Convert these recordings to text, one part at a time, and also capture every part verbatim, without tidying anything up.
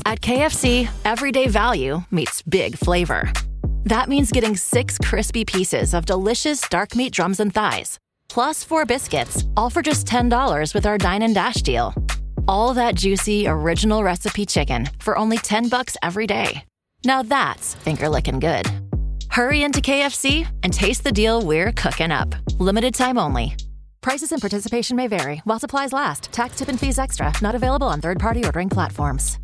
At K F C, everyday value meets big flavor. That means getting six crispy pieces of delicious dark meat drums and thighs, plus four biscuits, all for just ten dollars with our Dine and Dash deal. All that juicy, original recipe chicken for only ten bucks every day. Now that's finger-licking good. Hurry into K F C and taste the deal we're cooking up. Limited time only. Prices and participation may vary while supplies last. Tax, tip, and fees extra. Not available on third-party ordering platforms.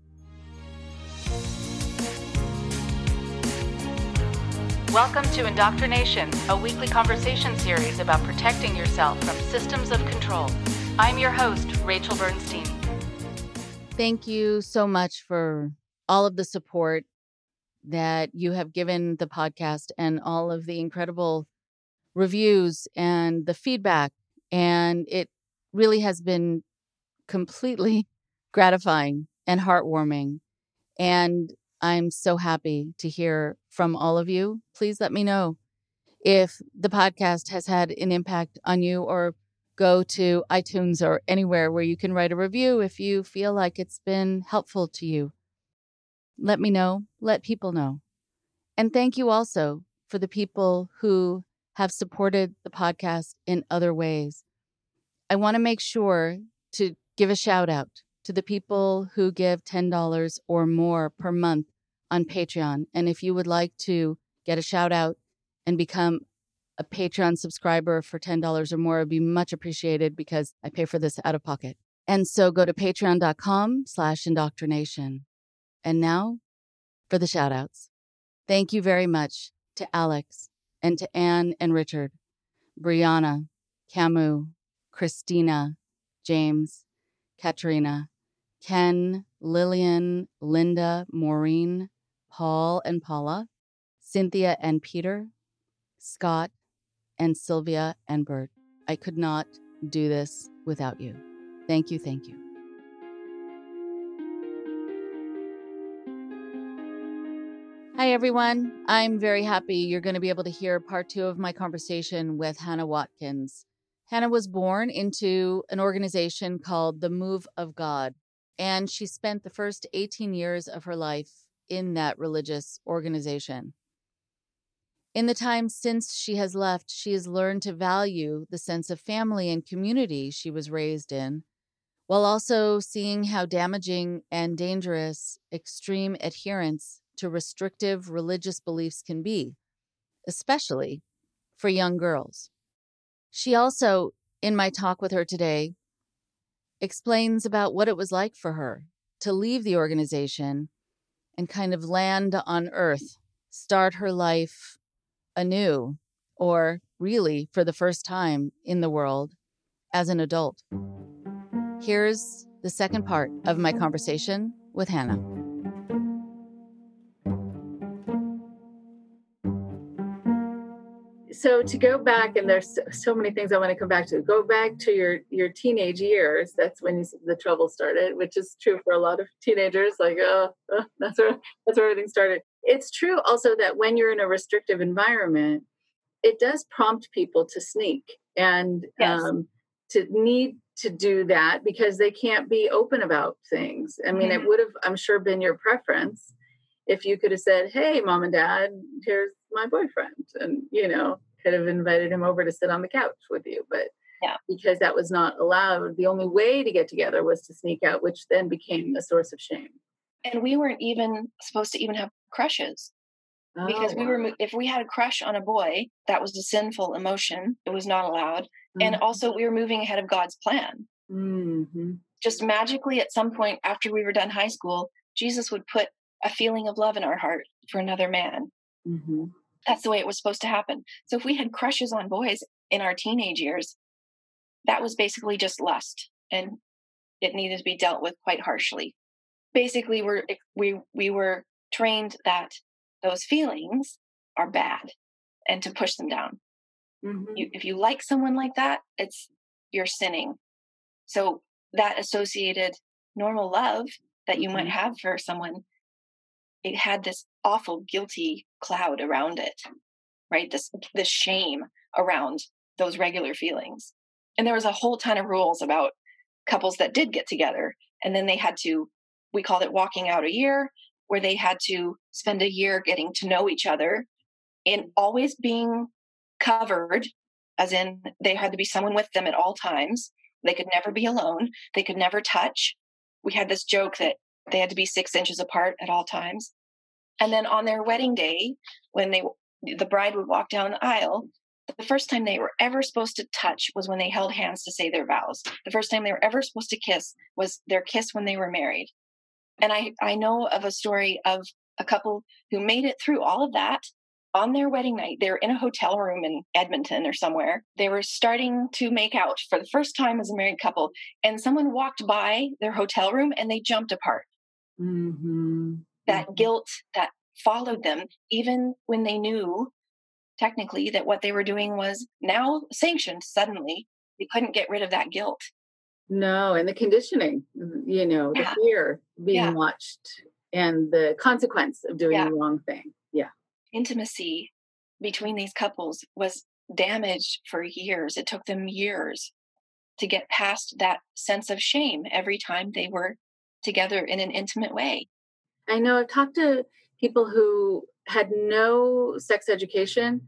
Welcome to Indoctrination, a weekly conversation series about protecting yourself from systems of control. I'm your host, Rachel Bernstein. Thank you so much for all of the support that you have given the podcast and all of the incredible reviews and the feedback. And it really has been completely gratifying and heartwarming. And I'm so happy to hear from all of you. Please let me know if the podcast has had an impact on you, or go to iTunes or anywhere where you can write a review if you feel like it's been helpful to you. Let me know. Let people know. And thank you also for the people who have supported the podcast in other ways. I want to make sure to give a shout out to the people who give ten dollars or more per month on Patreon. And if you would like to get a shout out and become a Patreon subscriber for ten dollars or more, it would be much appreciated because I pay for this out of pocket. And so go to patreon.com slash indoctrination. And now for the shout outs. Thank you very much to Alex and to Anne and Richard, Brianna, Camus, Christina, James, Katrina, Ken, Lillian, Linda, Maureen, Paul and Paula, Cynthia and Peter, Scott, and Sylvia and Bert. I could not do this without you. Thank you, thank you. Hi, everyone. I'm very happy you're going to be able to hear part two of my conversation with Hannah Watkins. Hannah was born into an organization called the Move of God, and she spent the first eighteen years of her life in that religious organization. In the time since she has left, she has learned to value the sense of family and community she was raised in, while also seeing how damaging and dangerous extreme adherence to restrictive religious beliefs can be, especially for young girls. She also, in my talk with her today, explains about what it was like for her to leave the organization and kind of land on Earth, start her life anew, or really for the first time in the world as an adult. Here's the second part of my conversation with Hannah. So to go back, and there's so, so many things I want to come back to. Go back to your, your teenage years. That's when you, the trouble started, which is true for a lot of teenagers. Like, oh, oh, that's where that's where everything started. It's true also that when you're in a restrictive environment, it does prompt people to sneak and yes. um, to need to do that because they can't be open about things. I mean, mm-hmm. it would have, I'm sure, been your preference if you could have said, "Hey, mom and dad, here's my boyfriend," and, you know, could have invited him over to sit on the couch with you. But yeah. because that was not allowed, the only way to get together was to sneak out, which then became a source of shame. And we weren't even supposed to even have crushes oh, because we were, if we had a crush on a boy, that was a sinful emotion. It was not allowed. Mm-hmm. And also we were moving ahead of God's plan. Mm-hmm. Just magically at some point after we were done high school, Jesus would put a feeling of love in our heart for another man. Mm-hmm. That's the way it was supposed to happen. So if we had crushes on boys in our teenage years, that was basically just lust, and it needed to be dealt with quite harshly. Basically, we're, we we were trained that those feelings are bad and to push them down. Mm-hmm. You, if you like someone like that, it's you're sinning. So that associated normal love that you mm-hmm. might have for someone, it had this awful guilty cloud around it, right? This this shame around those regular feelings. And there was a whole ton of rules about couples that did get together, and then they had to we called it walking out a year, where they had to spend a year getting to know each other and always being covered, as in they had to be someone with them at all times. They could never be alone. They could never touch. We had this joke that they had to be six inches apart at all times. And then on their wedding day, when they the bride would walk down the aisle, the first time they were ever supposed to touch was when they held hands to say their vows. The first time they were ever supposed to kiss was their kiss when they were married. And I, I know of a story of a couple who made it through all of that on their wedding night. They were in a hotel room in Edmonton or somewhere. They were starting to make out for the first time as a married couple. And someone walked by their hotel room and they jumped apart. Mm-hmm. That Mm-hmm. guilt that followed them, even when they knew technically that what they were doing was now sanctioned suddenly. They couldn't get rid of that guilt. No, and the conditioning, you know, the Yeah. fear being Yeah. watched and the consequence of doing Yeah. the wrong thing. Yeah. Intimacy between these couples was damaged for years. It took them years to get past that sense of shame every time they were together in an intimate way. I know I've talked to people who had no sex education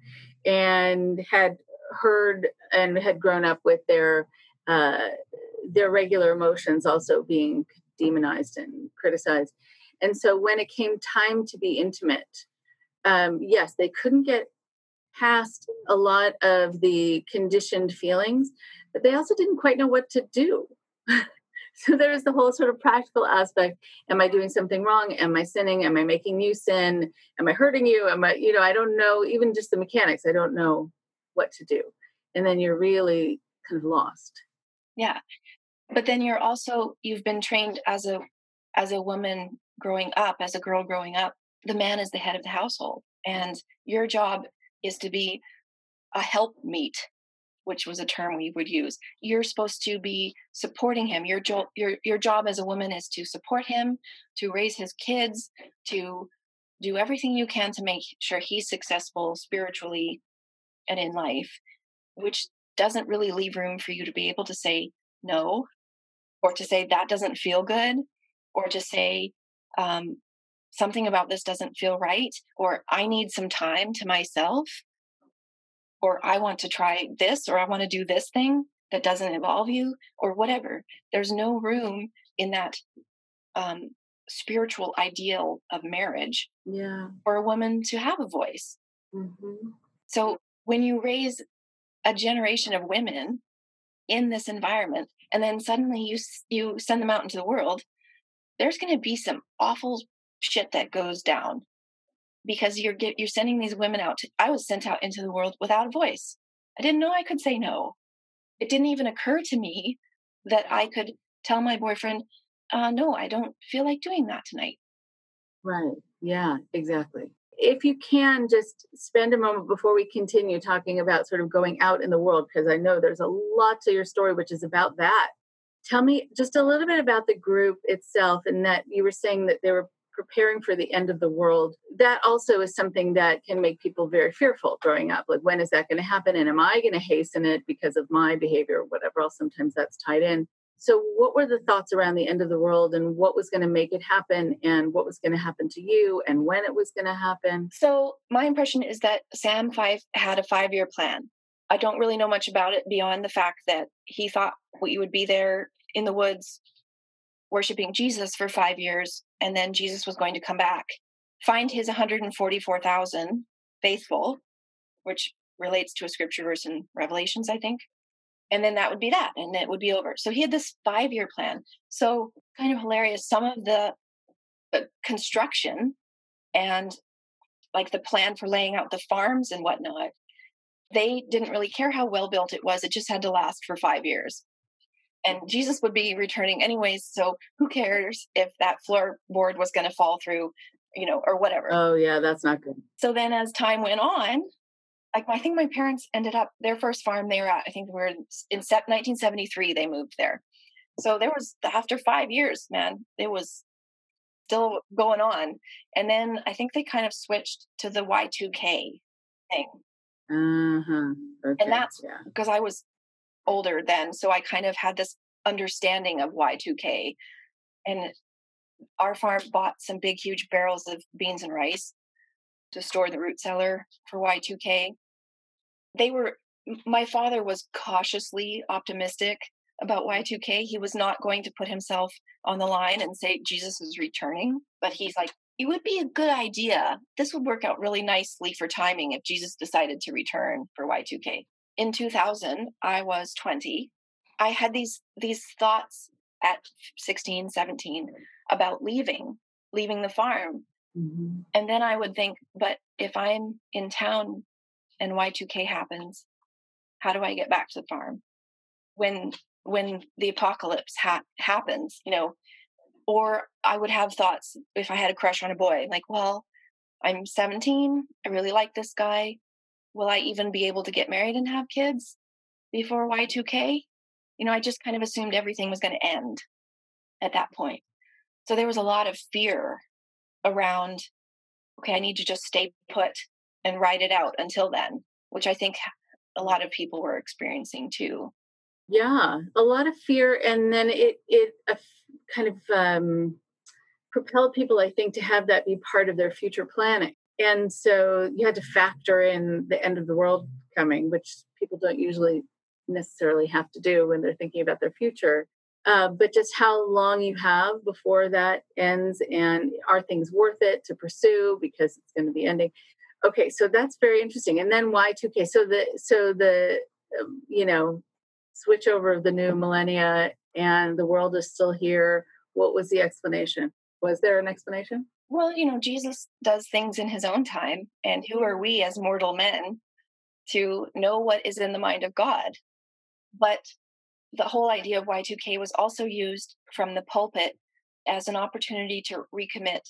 and had heard and had grown up with their uh, their regular emotions also being demonized and criticized. And so when it came time to be intimate, um, yes, they couldn't get past a lot of the conditioned feelings, but they also didn't quite know what to do. So there was the whole sort of practical aspect. Am I doing something wrong? Am I sinning? Am I making you sin? Am I hurting you? Am I, you know, I don't know, even just the mechanics. I don't know what to do. And then you're really kind of lost. Yeah. But then you're also, you've been trained as a, as a woman growing up, as a girl growing up, the man is the head of the household. And your job is to be a helpmeet, which was a term we would use. You're supposed to be supporting him. Your, jo- your, your job as a woman is to support him, to raise his kids, to do everything you can to make sure he's successful spiritually and in life, which doesn't really leave room for you to be able to say no, or to say that doesn't feel good, or to say um, something about this doesn't feel right, or I need some time to myself, or I want to try this, or I want to do this thing that doesn't involve you, or whatever. There's no room in that um, spiritual ideal of marriage Yeah. for a woman to have a voice. Mm-hmm. So when you raise a generation of women in this environment, and then suddenly you you send them out into the world, there's going to be some awful shit that goes down, because you're get, you're sending these women out. To, I was sent out into the world without a voice. I didn't know I could say no. It didn't even occur to me that I could tell my boyfriend, uh, no, I don't feel like doing that tonight. Right. Yeah, exactly. If you can just spend a moment before we continue talking about sort of going out in the world, because I know there's a lot to your story, which is about that. Tell me just a little bit about the group itself, and that you were saying that they were preparing for the end of the world. That also is something that can make people very fearful growing up. Like, when is that going to happen? And am I going to hasten it because of my behavior or whatever else? Sometimes that's tied in. So what were the thoughts around the end of the world, and what was going to make it happen, and what was going to happen to you, and when it was going to happen? So my impression is that Sam Five had a five-year plan. I don't really know much about it beyond the fact that he thought we would be there in the woods worshiping Jesus for five years, and then Jesus was going to come back, find his one hundred forty-four thousand faithful, which relates to a scripture verse in Revelations, I think. And then that would be that, and it would be over. So he had this five-year plan. So kind of hilarious. Some of the, the construction and like the plan for laying out the farms and whatnot, they didn't really care how well built it was. It just had to last for five years. And Jesus would be returning anyways. So who cares if that floorboard was going to fall through, you know, or whatever. Oh, yeah, that's not good. So then as time went on, like I think my parents ended up, their first farm they were at, I think we were in, in nineteen seventy-three, they moved there. So there was, after five years, man, it was still going on. And then I think they kind of switched to the Y two K thing. Uh-huh. Okay. And that's yeah. because I was older then. So I kind of had this understanding of Y two K. And our farm bought some big, huge barrels of beans and rice to store the root cellar for Y two K. They were, my father was cautiously optimistic about Y two K. He was not going to put himself on the line and say Jesus is returning, but he's like, it would be a good idea. This would work out really nicely for timing if Jesus decided to return for Y two K. In two thousand, I was twenty. I had these these thoughts at sixteen, seventeen about leaving, leaving the farm. Mm-hmm. And then I would think, but if I'm in town and Y two K happens, how do I get back to the farm? When when the apocalypse ha- happens, you know, or I would have thoughts if I had a crush on a boy, like, well, I'm seventeen. I really like this guy. Will I even be able to get married and have kids before Y two K? You know, I just kind of assumed everything was going to end at that point. So there was a lot of fear around, okay, I need to just stay put and ride it out until then, which I think a lot of people were experiencing too. Yeah, a lot of fear. And then it, it uh, kind of um, propelled people, I think, to have that be part of their future planning. And so you had to factor in the end of the world coming, which people don't usually necessarily have to do when they're thinking about their future. Uh, but just how long you have before that ends, and are things worth it to pursue because it's going to be ending. Okay, so that's very interesting. And then Y two K. So the so the um, you know switch over of the new millennia, and the world is still here. What was the explanation? Was there an explanation? Well, you know, Jesus does things in his own time, and who are we as mortal men to know what is in the mind of God? But the whole idea of Y two K was also used from the pulpit as an opportunity to recommit,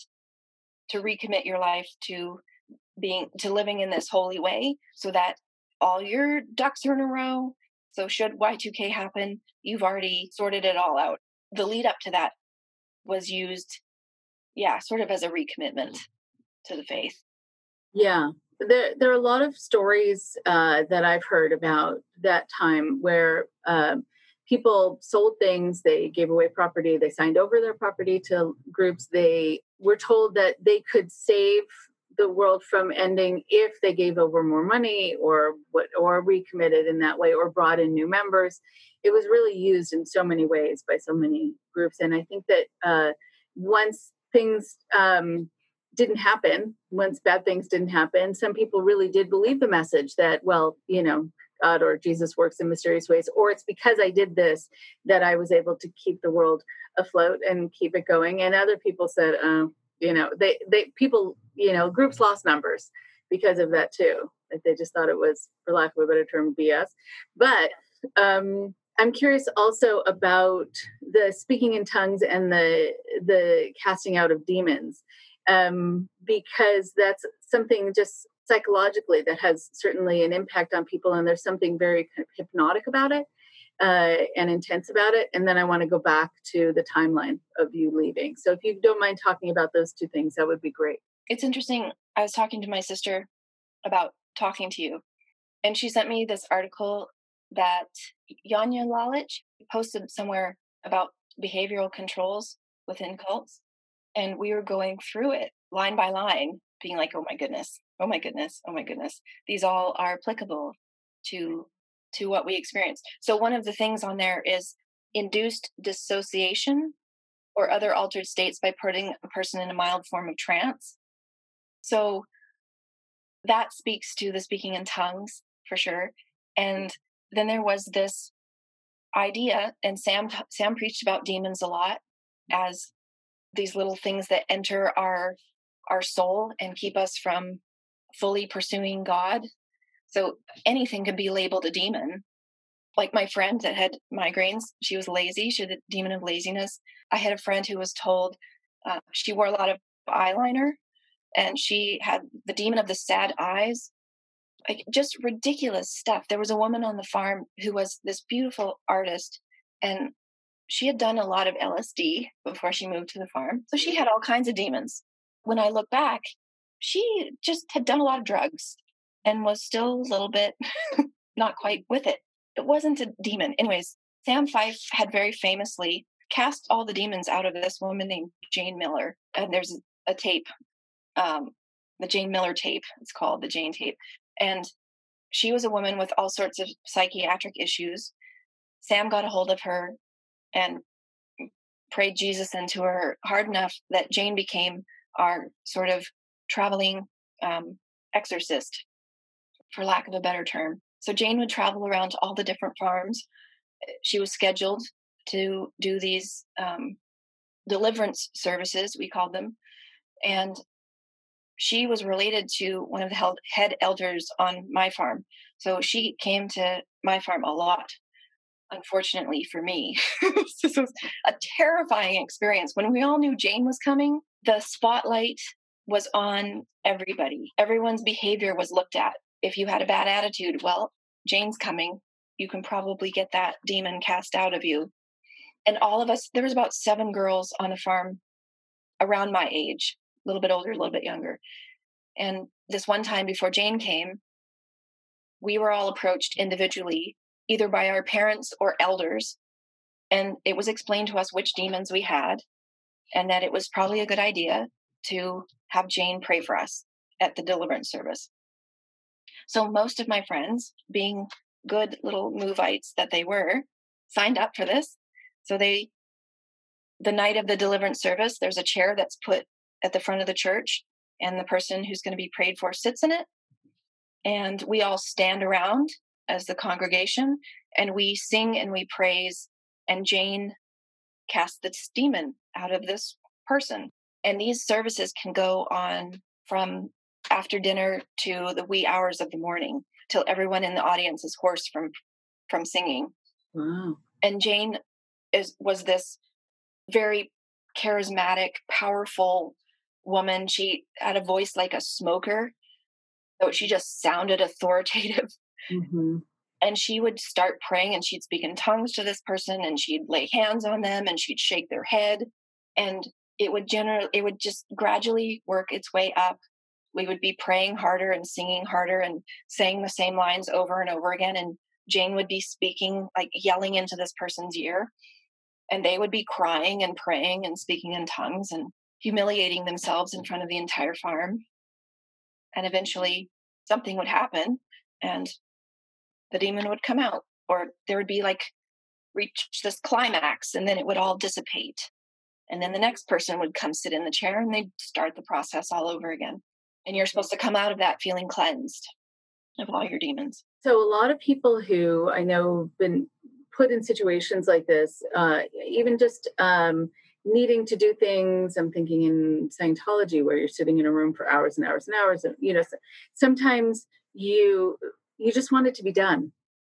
to recommit your life to being, to living in this holy way, so that all your ducks are in a row. So should Y two K happen, you've already sorted it all out. The lead up to that was used, yeah, sort of as a recommitment to the faith. Yeah. There, there are a lot of stories uh, that I've heard about that time where um, people sold things, they gave away property, they signed over their property to groups. They were told that they could save the world from ending if they gave over more money or what, or recommitted in that way, or brought in new members. It was really used in so many ways by so many groups. And I think that uh, once things um, didn't happen, once bad things didn't happen, some people really did believe the message that, well, you know, God or Jesus works in mysterious ways, or it's because I did this that I was able to keep the world afloat and keep it going. And other people said, uh, you know, they, they, people, you know, groups lost numbers because of that too. Like they just thought it was, for lack of a better term, B S. But um, I'm curious also about the speaking in tongues and the the casting out of demons, um, because that's something just psychologically that has certainly an impact on people, and there's something very kind of hypnotic about it uh, and intense about it. And then I want to go back to the timeline of you leaving. So if you don't mind talking about those two things, that would be great. It's interesting. I was talking to my sister about talking to you, and she sent me this article that Janja Lalich posted somewhere about behavioral controls within cults. And we were going through it line by line, being like, oh my goodness, oh my goodness, oh my goodness. These all are applicable to, to what we experience. So one of the things on there is induced dissociation or other altered states by putting a person in a mild form of trance. So that speaks to the speaking in tongues for sure. And then there was this idea, and Sam Sam preached about demons a lot as these little things that enter our our soul and keep us from fully pursuing God. So anything can be labeled a demon. Like my friend that had migraines, she was lazy. She had the demon of laziness. I had a friend who was told uh, she wore a lot of eyeliner, and she had the demon of the sad eyes. Like just ridiculous stuff. There was a woman on the farm who was this beautiful artist, and she had done a lot of L S D before she moved to the farm. So she had all kinds of demons. When I look back, she just had done a lot of drugs and was still a little bit not quite with it. It wasn't a demon. Anyways, Sam Fife had very famously cast all the demons out of this woman named Jane Miller. And there's a tape, um, the Jane Miller tape, it's called the Jane tape. And she was a woman with all sorts of psychiatric issues. Sam got a hold of her and prayed Jesus into her hard enough that Jane became our sort of traveling um, exorcist, for lack of a better term. So Jane would travel around to all the different farms. She was scheduled to do these um, deliverance services, we called them. And she was related to one of the head elders on my farm. So she came to my farm a lot, unfortunately for me. This was a terrifying experience. When we all knew Jane was coming, the spotlight was on everybody. Everyone's behavior was looked at. If you had a bad attitude, well, Jane's coming. You can probably get that demon cast out of you. And all of us, there was about seven girls on a farm around my age, a little bit older, a little bit younger. And this one time before Jane came, we were all approached individually, either by our parents or elders. And it was explained to us which demons we had, and that it was probably a good idea to have Jane pray for us at the deliverance service. So most of my friends, being good little Movites that they were, signed up for this. So they, the night of the deliverance service, there's a chair that's put at the front of the church, and the person who's going to be prayed for sits in it. And we all stand around as the congregation, and we sing and we praise, and Jane casts this demon out of this person. And these services can go on from after dinner to the wee hours of the morning, till everyone in the audience is hoarse from from singing. Wow. And Jane is was this very charismatic, powerful woman. She had a voice like a smoker, so she just sounded authoritative. Mm-hmm. And she would start praying, and she'd speak in tongues to this person, and she'd lay hands on them, and she'd shake their head, and it would generally, it would just gradually work its way up. We would be praying harder and singing harder and saying the same lines over and over again. And Jane would be speaking, like yelling into this person's ear, and they would be crying and praying and speaking in tongues and humiliating themselves in front of the entire farm. And eventually something would happen, and the demon would come out, or there would be like reach this climax, and then it would all dissipate. And then the next person would come sit in the chair, and they'd start the process all over again. And you're supposed to come out of that feeling cleansed of all your demons. So a lot of people who I know have been put in situations like this, uh, even just um, needing to do things, I'm thinking in Scientology, where you're sitting in a room for hours and hours and hours. And, you know, sometimes you, you just want it to be done.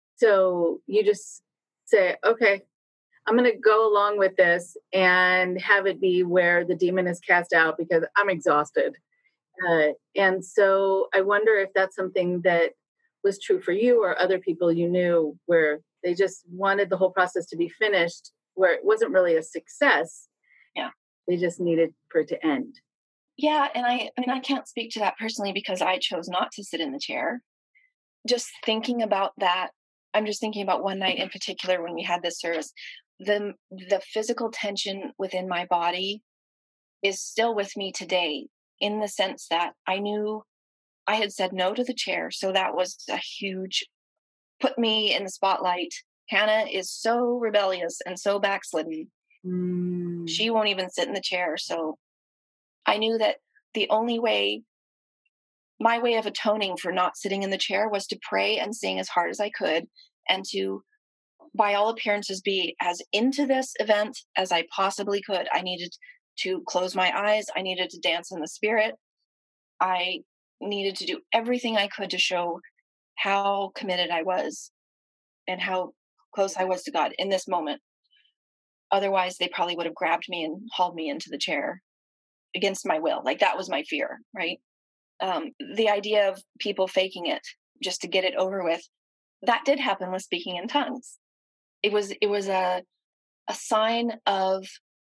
So you just say, okay, I'm going to go along with this and have it be where the demon is cast out because I'm exhausted. Uh, and so I wonder if that's something that was true for you or other people you knew, where they just wanted the whole process to be finished, where it wasn't really a success. Yeah. They just needed for it to end. Yeah. And I, I mean, I can't speak to that personally because I chose not to sit in the chair. Just thinking about that, I'm just thinking about one night in particular when we had this service, the, the physical tension within my body is still with me today, in the sense that I knew I had said no to the chair. So that was a huge, put me in the spotlight. Hannah is so rebellious and so backslidden. Mm. She won't even sit in the chair. So I knew that the only way, my way of atoning for not sitting in the chair was to pray and sing as hard as I could, and to, by all appearances, be as into this event as I possibly could. I needed to close my eyes. I needed to dance in the spirit. I needed to do everything I could to show how committed I was and how close I was to God in this moment. Otherwise, they probably would have grabbed me and hauled me into the chair against my will. Like, that was my fear, right? Um, the idea of people faking it just to get it over with, that did happen with speaking in tongues. It was, it was a, a sign of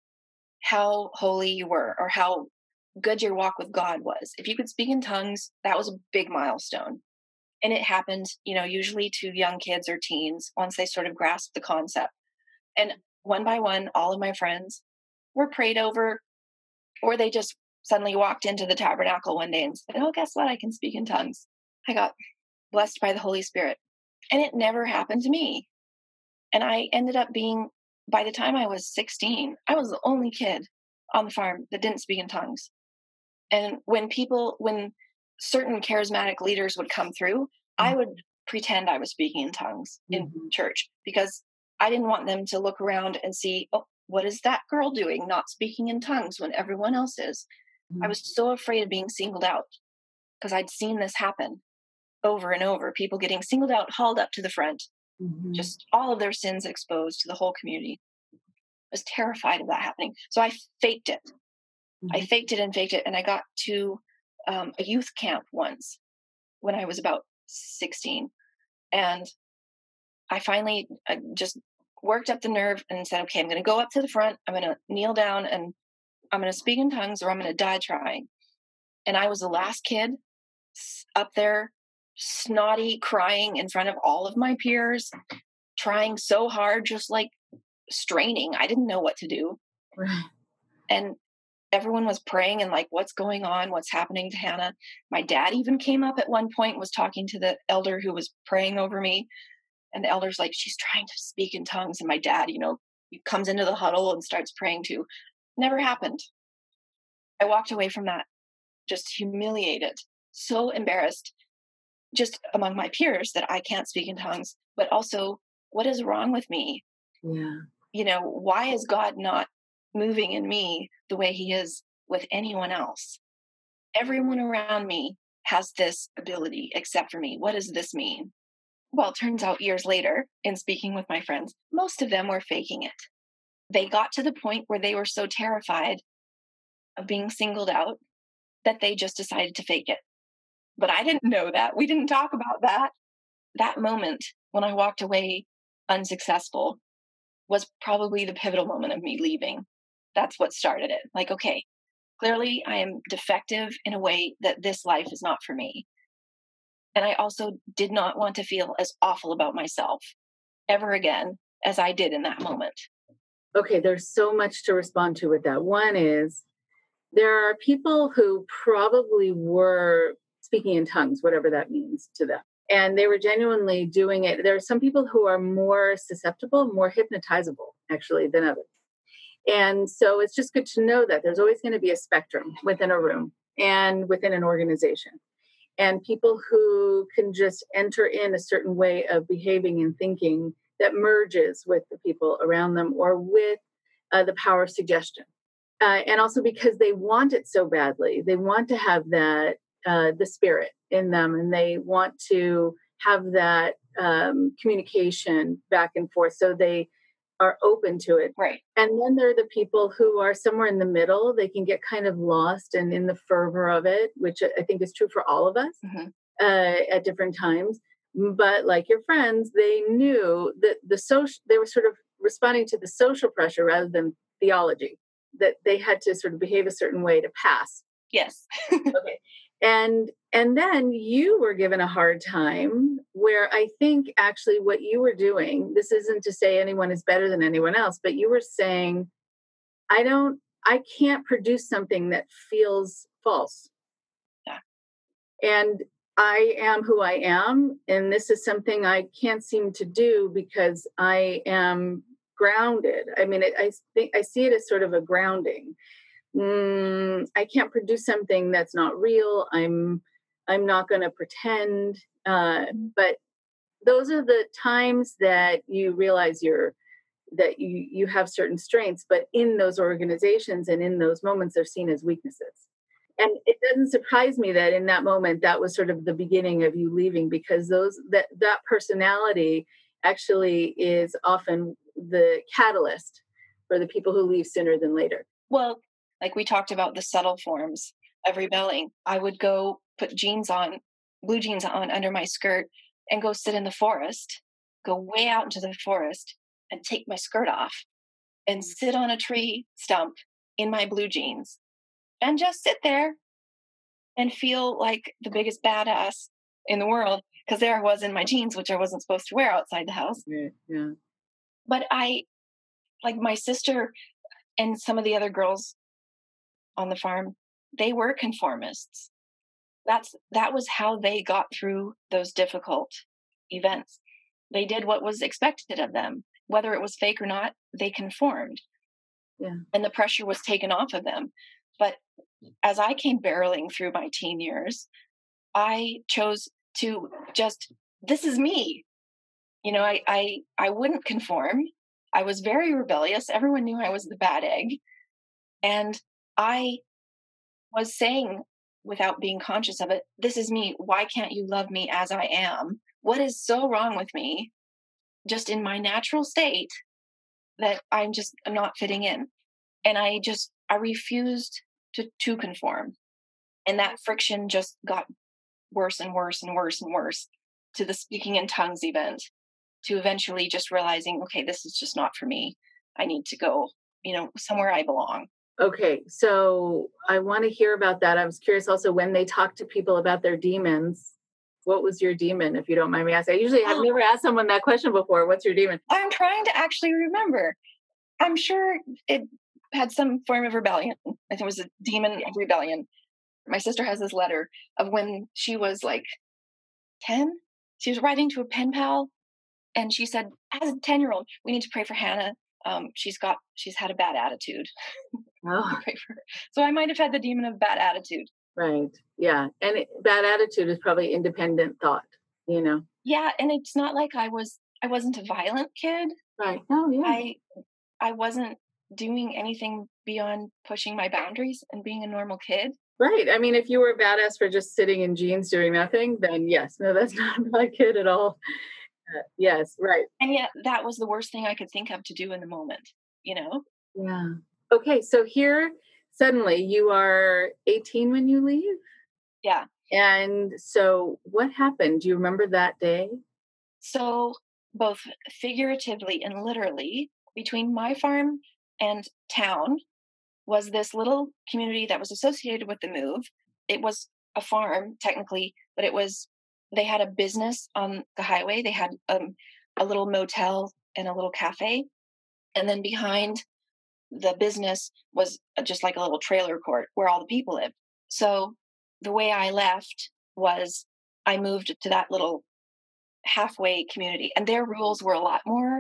how holy you were, or how good your walk with God was. If you could speak in tongues, that was a big milestone. And it happened, you know, usually to young kids or teens once they sort of grasp the concept. And one by one, all of my friends were prayed over, or they just suddenly walked into the tabernacle one day and said, oh, guess what? I can speak in tongues. I got blessed by the Holy Spirit. And it never happened to me. And I ended up being, by the time I was sixteen, I was the only kid on the farm that didn't speak in tongues. And when people, when certain charismatic leaders would come through, mm-hmm. I would pretend I was speaking in tongues mm-hmm. in church, because I didn't want them to look around and see, oh, what is that girl doing, not speaking in tongues when everyone else is? Mm-hmm. I was so afraid of being singled out, because I'd seen this happen over and over. People getting singled out, hauled up to the front, mm-hmm. just all of their sins exposed to the whole community. I was terrified of that happening. So I faked it. Mm-hmm. I faked it and faked it. And I got to um, a youth camp once when I was about sixteen. And I finally I just worked up the nerve and said, okay, I'm going to go up to the front. I'm going to kneel down and I'm going to speak in tongues, or I'm going to die trying. And I was the last kid up there, snotty, crying in front of all of my peers, trying so hard, just like straining. I didn't know what to do. Right. And everyone was praying and like, what's going on? What's happening to Hannah? My dad even came up at one point, was talking to the elder who was praying over me. And the elder's like, she's trying to speak in tongues. And my dad, you know, he comes into the huddle and starts praying too. Never happened. I walked away from that just humiliated, so embarrassed, just among my peers that I can't speak in tongues, but also, what is wrong with me? Yeah. You know, why is God not moving in me the way he is with anyone else? Everyone around me has this ability except for me. What does this mean? Well, it turns out years later, in speaking with my friends, most of them were faking it. They got to the point where they were so terrified of being singled out that they just decided to fake it. But I didn't know that. We didn't talk about that. That moment when I walked away unsuccessful was probably the pivotal moment of me leaving. That's what started it. Like, okay, clearly I am defective in a way that this life is not for me. And I also did not want to feel as awful about myself ever again as I did in that moment. Okay, there's so much to respond to with that. One is, there are people who probably were speaking in tongues, whatever that means to them. And they were genuinely doing it. There are some people who are more susceptible, more hypnotizable, actually, than others. And so it's just good to know that there's always going to be a spectrum within a room and within an organization. And people who can just enter in a certain way of behaving and thinking that merges with the people around them, or with uh, the power of suggestion. Uh, and also because they want it so badly. They want to have that, uh, the spirit in them, and they want to have that um, communication back and forth. So they are open to it. Right. And then there are the people who are somewhere in the middle. They can get kind of lost and in the fervor of it, which I think is true for all of us mm-hmm. uh, at different times. But like your friends, they knew that the social, they were sort of responding to the social pressure rather than theology, that they had to sort of behave a certain way to pass. Yes. Okay. And and then you were given a hard time, where I think actually what you were doing, this isn't to say anyone is better than anyone else, but you were saying, I don't, I can't produce something that feels false. Yeah. And I am who I am. And this is something I can't seem to do because I am grounded. I mean, it, I think I see it as sort of a grounding. Mm, I can't produce something that's not real. I'm, I'm not going to pretend. Uh, but those are the times that you realize you're, that you, you have certain strengths, but in those organizations and in those moments, they're seen as weaknesses. And it doesn't surprise me that in that moment, that was sort of the beginning of you leaving, because those, that, that personality actually is often the catalyst for the people who leave sooner than later. Well, like we talked about the subtle forms of rebelling. I would go put jeans on, blue jeans on under my skirt, and go sit in the forest, go way out into the forest and take my skirt off and sit on a tree stump in my blue jeans and just sit there and feel like the biggest badass in the world, because there I was in my jeans, which I wasn't supposed to wear outside the house. Yeah, yeah. But I, like my sister and some of the other girls on the farm, they were conformists. That's that was how they got through those difficult events. They did what was expected of them, whether it was fake or not. They conformed, yeah, and the pressure was taken off of them. But as I came barreling through my teen years, I chose to just, this is me. You know, I I I wouldn't conform. I was very rebellious. Everyone knew I was the bad egg, and I was saying, without being conscious of it, this is me. Why can't you love me as I am? What is so wrong with me, just in my natural state, that I'm just I'm not fitting in? And I just, I refused to, to conform. And that friction just got worse and worse and worse and worse, to the speaking in tongues event, to eventually just realizing, okay, this is just not for me. I need to go, you know, somewhere I belong. Okay, so I want to hear about that. I was curious also, when they talk to people about their demons, what was your demon, if you don't mind me asking? I usually have Oh. never asked someone that question before. What's your demon? I'm trying to actually remember. I'm sure it had some form of rebellion. I think it was a demon of rebellion. My sister has this letter of when she was like ten. She was writing to a pen pal, and she said, as a ten-year-old, we need to pray for Hannah. Um, she's got, she's had a bad attitude. Oh, Pray for her. So I might have had the demon of bad attitude. right. Yeah. And it, bad attitude is probably independent thought, you know? Yeah. And it's not like I was, I wasn't a violent kid. Right. Oh, yeah. I, I wasn't doing anything beyond pushing my boundaries and being a normal kid. Right. I mean, if you were a badass for just sitting in jeans doing nothing, then yes, no, that's not my kid at all. Uh, yes. Right. And yet that was the worst thing I could think of to do in the moment, you know? Yeah. Okay. So here, suddenly you are eighteen when you leave. Yeah. And so what happened? Do you remember that day? So both figuratively and literally, between my farm and town was this little community that was associated with the move. It was a farm technically, but it was, they had a business on the highway. They had um, a little motel and a little cafe. And then behind the business was just like a little trailer court where all the people lived. So the way I left was I moved to that little halfway community, and their rules were a lot more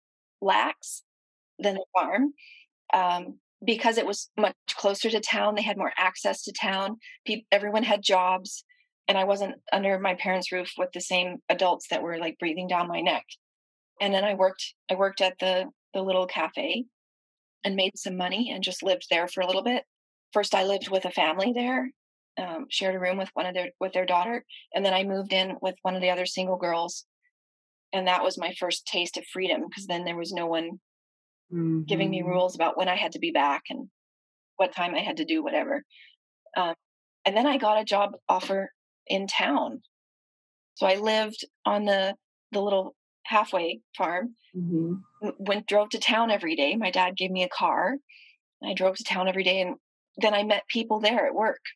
lax than the farm. Um, because it was much closer to town, they had more access to town. People, everyone had jobs, and I wasn't under my parents' roof with the same adults that were like breathing down my neck. And then I worked, I worked at the the little cafe and made some money and just lived there for a little bit. First, I lived with a family there, um, shared a room with one of their with their daughter, and then I moved in with one of the other single girls, and that was my first taste of freedom, because then there was no one mm-hmm. giving me rules about when I had to be back and what time I had to do whatever. Um, and then I got a job offer in town, so I lived on the the little halfway farm. Mm-hmm. Went drove to town every day. My dad gave me a car. I drove to town every day, and then I met people there at work,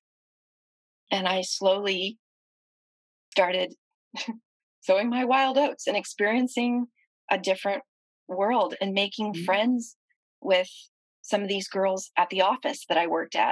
and I slowly started sowing my wild oats and experiencing a different world and making mm-hmm. friends with some of these girls at the office that I worked at.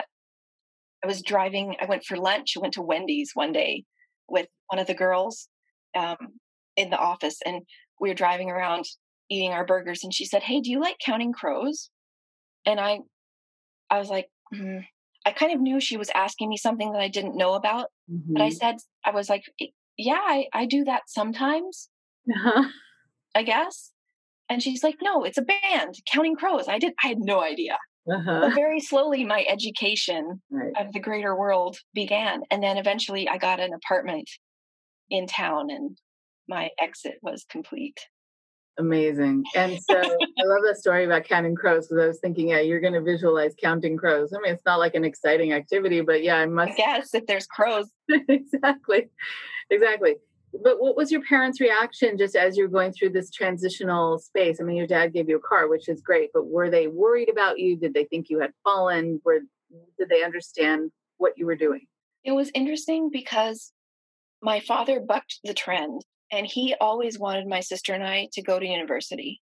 I was driving, I went for lunch, I went to Wendy's one day with one of the girls um, in the office, and we were driving around eating our burgers, and she said, "Hey, do you like Counting Crows?" And I, I was like, mm. I kind of knew she was asking me something that I didn't know about, mm-hmm. but I said, I was like, yeah, I, I do that sometimes, uh-huh. I guess. And she's like, no, it's a band, Counting Crows. I did, I had no idea. Uh-huh. But very slowly, my education right. of the greater world began. And then eventually I got an apartment in town, and my exit was complete. Amazing. And so I love that story about counting crows, because I was thinking, yeah, you're going to visualize counting crows. I mean, it's not like an exciting activity, but yeah, I must. I guess if there's crows. Exactly. Exactly. But what was your parents' reaction just as you're going through this transitional space? I mean, your dad gave you a car, which is great, but were they worried about you? Did they think you had fallen? Were, did they understand what you were doing? It was interesting because my father bucked the trend. And he always wanted my sister and I to go to university.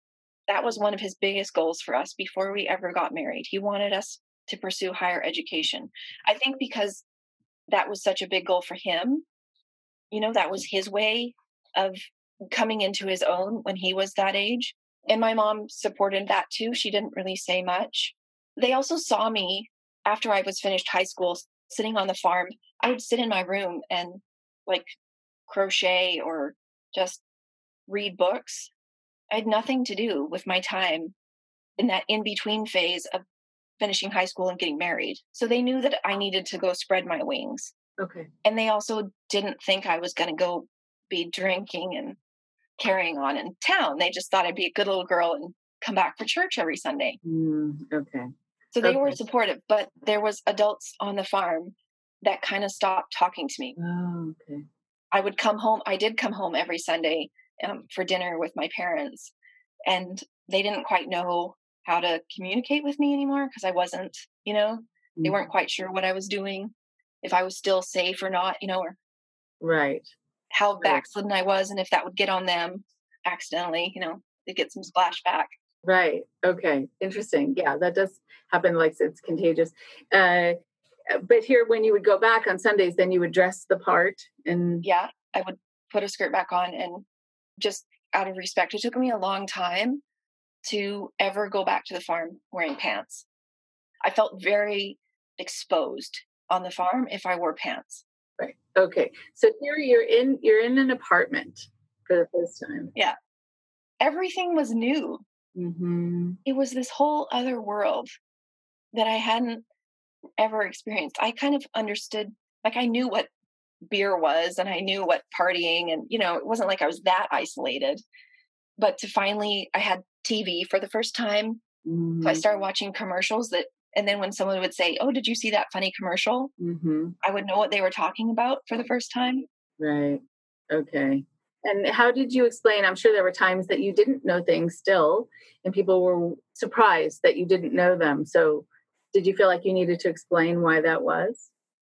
that was one of his biggest goals for us before we ever got married. He wanted us to pursue higher education. I think because that was such a big goal for him, you know, that was his way of coming into his own when he was that age. And my mom supported that too. She didn't really say much. They also saw me after I was finished high school sitting on the farm. I would sit in my room and like crochet or just read books. I had nothing to do with my time in that in-between phase of finishing high school and getting married. So they knew that I needed to go spread my wings. Okay. And they also didn't think I was going to go be drinking and carrying on in town. They just thought I'd be a good little girl and come back for church every Sunday. Mm, okay. So they okay. were supportive, but there was adults on the farm that kind of stopped talking to me. Oh, okay. I would come home. I did come home every Sunday um, for dinner with my parents, and they didn't quite know how to communicate with me anymore because I wasn't, you know, mm-hmm. They weren't quite sure what I was doing, if I was still safe or not, you know, or right. how right. backslidden I was, and if that would get on them accidentally, you know, they get some splashback. Right. Okay. Interesting. Yeah, that does happen. Like it's contagious. Uh, but here, when you would go back on Sundays, then you would dress the part and yeah, I would put a skirt back on, and just out of respect, it took me a long time to ever go back to the farm wearing pants. I felt very exposed on the farm if I wore pants. Right. Okay. So here you're in you're in an apartment for the first time. Yeah. Everything was new. Mm-hmm. It was this whole other world that I hadn't ever experienced. I kind of understood, like I knew what beer was and I knew what partying, and, you know, it wasn't like I was that isolated. But to finally, I had T V for the first time. Mm-hmm. So I started watching commercials that, and then when someone would say, "Oh, did you see that funny commercial?" Mm-hmm. I would know what they were talking about for the first time. Right. Okay. And how did you explain? I'm sure there were times that you didn't know things still, and people were surprised that you didn't know them. So did you feel like you needed to explain why that was?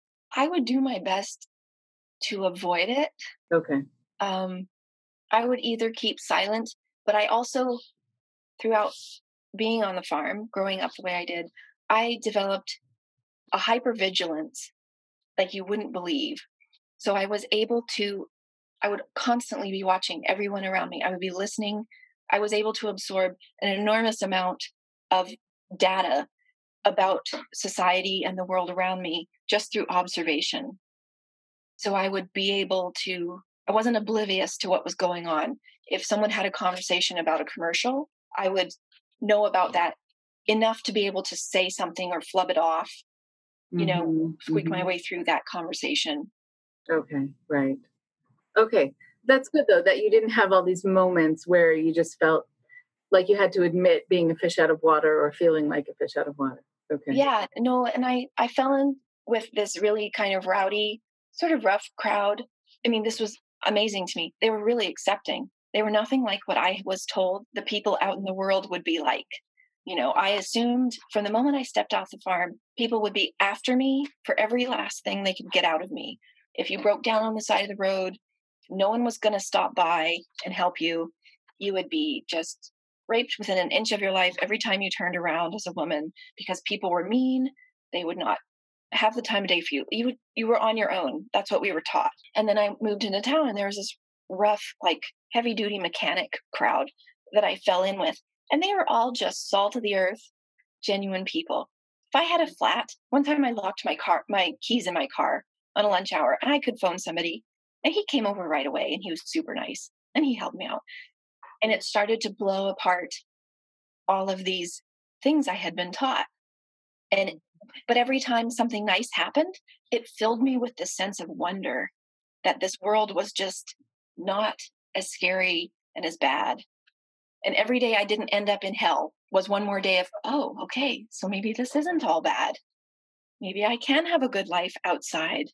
I would do my best to avoid it. Okay. Um, I would either keep silent, but I also, throughout being on the farm, growing up the way I did, I developed a hypervigilance like you wouldn't believe. So I was able to, I would constantly be watching everyone around me. I would be listening. I was able to absorb an enormous amount of data about society and the world around me just through observation. So I would be able to, I wasn't oblivious to what was going on. If someone had a conversation about a commercial, I would know about that enough to be able to say something or flub it off, you know, mm-hmm. squeak mm-hmm. my way through that conversation. Okay, right. Okay, that's good though, that you didn't have all these moments where you just felt like you had to admit being a fish out of water or feeling like a fish out of water. Okay. Yeah, no, and I, I fell in with this really kind of rowdy, sort of rough crowd. I mean, this was amazing to me. They were really accepting. They were nothing like what I was told the people out in the world would be like. You know, I assumed from the moment I stepped off the farm, people would be after me for every last thing they could get out of me. If you broke down on the side of the road, no one was going to stop by and help you. You would be just raped within an inch of your life every time you turned around as a woman, because people were mean. They would not have the time of day for you. You would, you were on your own. That's what we were taught. And then I moved into town, and there was this rough, like heavy duty mechanic crowd that I fell in with. And they were all just salt of the earth, genuine people. If I had a flat, one time I locked my car, my keys in my car on a lunch hour, and I could phone somebody, and he came over right away, and he was super nice, and he helped me out. And it started to blow apart all of these things I had been taught. And, but every time something nice happened, it filled me with this sense of wonder that this world was just not as scary and as bad. And every day I didn't end up in hell was one more day of, oh, okay, so maybe this isn't all bad. Maybe I can have a good life outside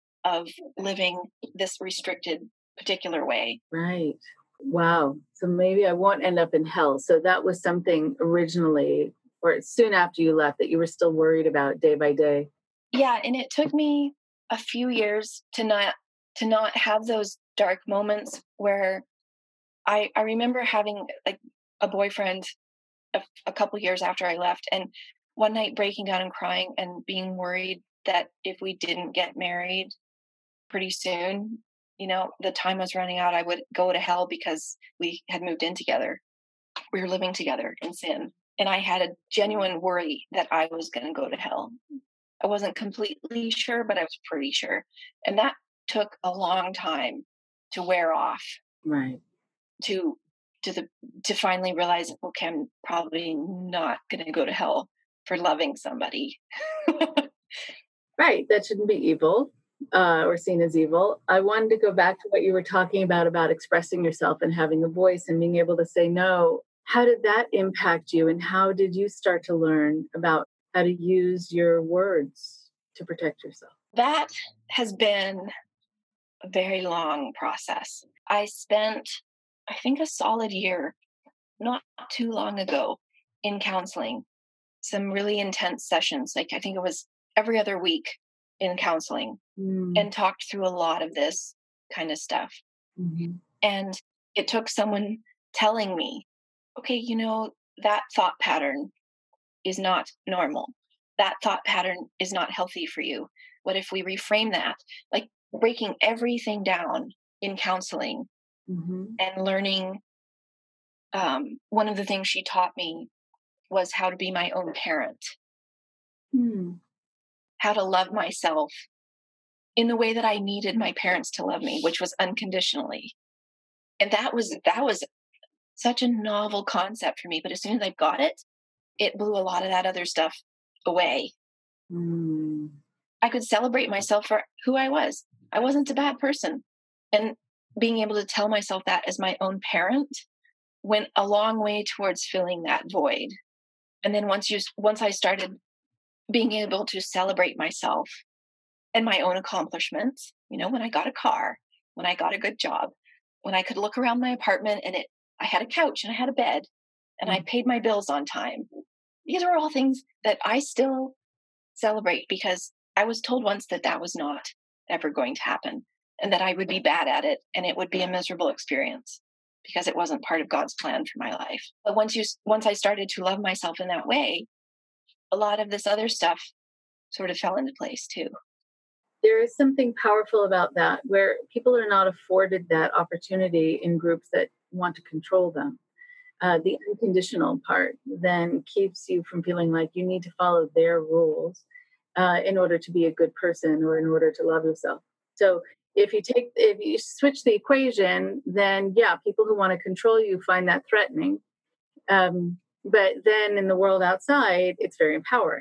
of living this restricted particular way. Right. Wow. So maybe I won't end up in hell. So that was something originally, or soon after you left, that you were still worried about day by day. Yeah. And it took me a few years to not, to not have those dark moments where I, I remember having like a boyfriend a, a couple years after I left, and one night breaking down and crying and being worried that if we didn't get married pretty soon, you know, the time was running out, I would go to hell because we had moved in together. We were living together in sin. And I had a genuine worry that I was going to go to hell. I wasn't completely sure, but I was pretty sure. And that took a long time to wear off. Right. To to the to finally realize, okay, I'm probably not going to go to hell for loving somebody. Right. That shouldn't be evil uh, or seen as evil. I wanted to go back to what you were talking about, about expressing yourself and having a voice and being able to say no. How did that impact you? And how did you start to learn about how to use your words to protect yourself? That has been a very long process. I spent, I think, a solid year, not too long ago, in counseling, some really intense sessions. Like, I think it was every other week in counseling, mm. and talked through a lot of this kind of stuff. Mm-hmm. And it took someone telling me, okay, you know, that thought pattern is not normal. That thought pattern is not healthy for you. What if we reframe that? Like, breaking everything down in counseling, mm-hmm. and learning. Um, one of the things she taught me was how to be my own parent, mm. how to love myself in the way that I needed my parents to love me, which was unconditionally. And that was, that was such a novel concept for me. But as soon as I got it, it blew a lot of that other stuff away. Mm. I could celebrate myself for who I was. I wasn't a bad person. And being able to tell myself that as my own parent went a long way towards filling that void. And then once you, once I started being able to celebrate myself and my own accomplishments, you know, when I got a car, when I got a good job, when I could look around my apartment and it, I had a couch and I had a bed and I paid my bills on time. These are all things that I still celebrate because I was told once that that was not ever going to happen and that I would be bad at it and it would be a miserable experience because it wasn't part of God's plan for my life. But once you, once I started to love myself in that way, a lot of this other stuff sort of fell into place too. There is something powerful about that where people are not afforded that opportunity in groups that want to control them. Uh, the unconditional part then keeps you from feeling like you need to follow their rules uh, in order to be a good person or in order to love yourself. So if you take, if you switch the equation, then yeah, people who want to control you find that threatening. Um, but then in the world outside, it's very empowering.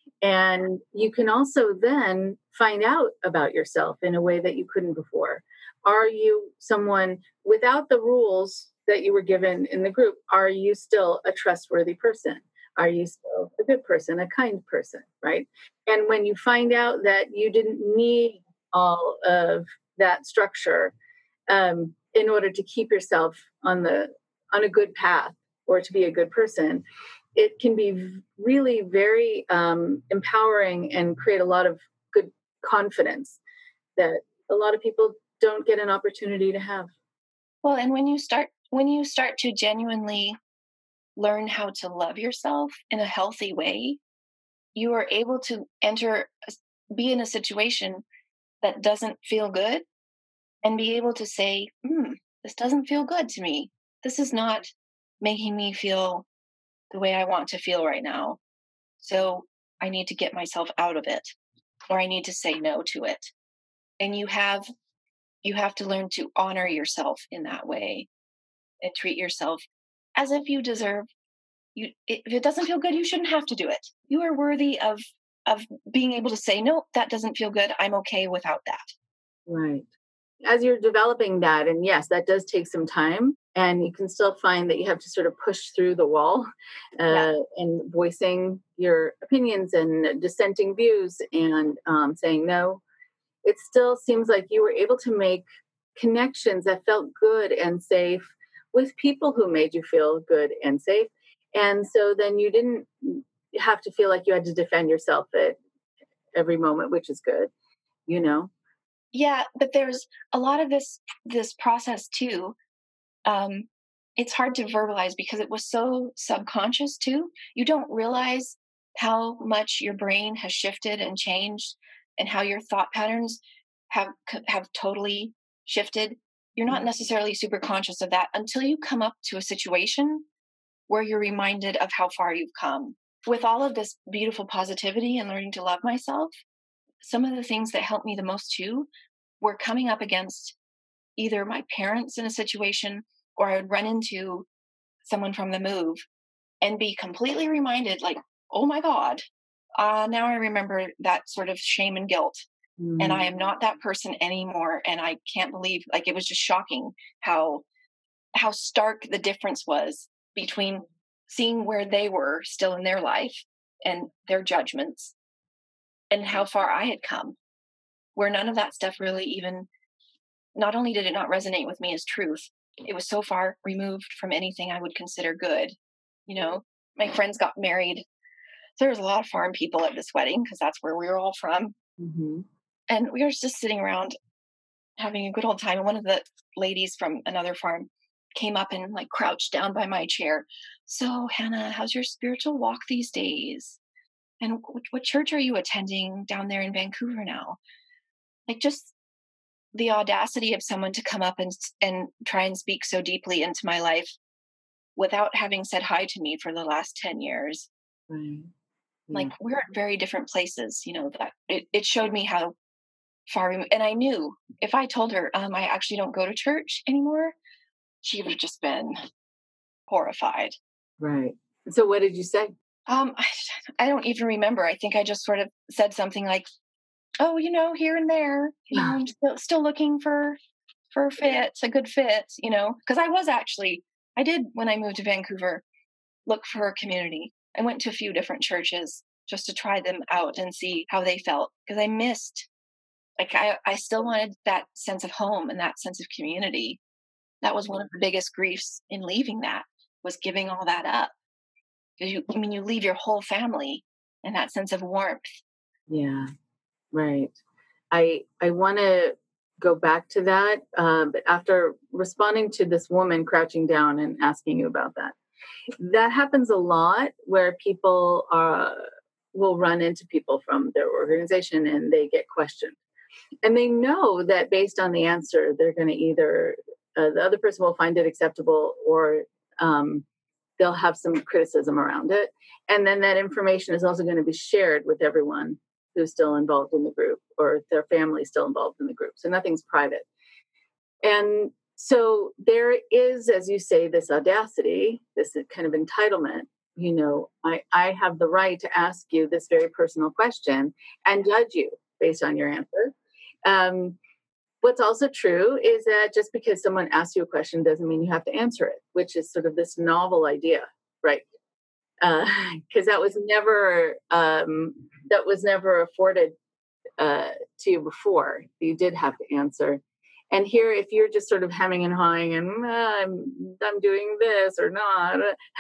And you can also then find out about yourself in a way that you couldn't before. Are you someone without the rules that you were given in the group? Are you still a trustworthy person? Are you still a good person, a kind person, right? And when you find out that you didn't need all of that structure um, in order to keep yourself on the on a good path or to be a good person, it can be really very um, empowering and create a lot of good confidence that a lot of people don't get an opportunity to have. Well, and when you start when you start to genuinely learn how to love yourself in a healthy way, you are able to enter, be in a situation that doesn't feel good and be able to say, hmm, this doesn't feel good to me. This is not making me feel the way I want to feel right now. So I need to get myself out of it, or I need to say no to it. And you have, you have to learn to honor yourself in that way and treat yourself as if you deserve. You, if it doesn't feel good, you shouldn't have to do it. You are worthy of of being able to say, no, that doesn't feel good. I'm okay without that. Right. As you're developing that, and yes, that does take some time, and you can still find that you have to sort of push through the wall uh, yeah. and voicing your opinions and dissenting views and um, saying no. It still seems like you were able to make connections that felt good and safe with people who made you feel good and safe. And so then you didn't have to feel like you had to defend yourself at every moment, which is good, you know? Yeah, but there's a lot of this this process too. Um, it's hard to verbalize because it was so subconscious too. You don't realize how much your brain has shifted and changed and how your thought patterns have have totally shifted. You're not necessarily super conscious of that until you come up to a situation where you're reminded of how far you've come. With all of this beautiful positivity and learning to love myself, some of the things that helped me the most too were coming up against either my parents in a situation, or I would run into someone from the move and be completely reminded, like, oh my God, uh, now I remember that sort of shame and guilt. Mm. And I am not that person anymore. And I can't believe, like, it was just shocking how, how stark the difference was between seeing where they were still in their life and their judgments and how far I had come, where none of that stuff really even, not only did it not resonate with me as truth, it was so far removed from anything I would consider good. You know, my friends got married. There was a lot of farm people at this wedding because that's where we were all from. Mm-hmm. And we were just sitting around having a good old time. And one of the ladies from another farm came up and like crouched down by my chair. So, Hannah, how's your spiritual walk these days? And what, what church are you attending down there in Vancouver now? Like, just the audacity of someone to come up and and try and speak so deeply into my life without having said hi to me for the last ten years. Right. Yeah. Like, we're at very different places, you know, that it, it showed me how far we, and I knew if I told her, um, I actually don't go to church anymore, she would have just been horrified. Right. So what did you say? Um, I, I don't even remember. I think I just sort of said something like, oh, you know, here and there, you know, I'm still, still looking for, for a fit, a good fit, you know, because I was actually, I did, when I moved to Vancouver, look for a community. I went to a few different churches just to try them out and see how they felt, because I missed, like, I, I still wanted that sense of home and that sense of community. That was one of the biggest griefs in leaving that, was giving all that up. Because you, I mean, you leave your whole family and that sense of warmth. Yeah, right. I I want to go back to that, uh, but after responding to this woman crouching down and asking you about that, that happens a lot where people are, will run into people from their organization and they get questioned. And they know that based on the answer, they're going to either, uh, the other person will find it acceptable, or um, they'll have some criticism around it. And then that information is also going to be shared with everyone who's still involved in the group, or their family still involved in the group. So nothing's private. And so there is, as you say, this audacity, this kind of entitlement. You know, I, I have the right to ask you this very personal question and judge you based on your answer. Um, what's also true is that just because someone asks you a question doesn't mean you have to answer it, which is sort of this novel idea, right? Because uh, that was never um, that was never afforded uh, to you before. You did have to answer. And here, if you're just sort of hemming and hawing and uh, I'm I'm doing this or not,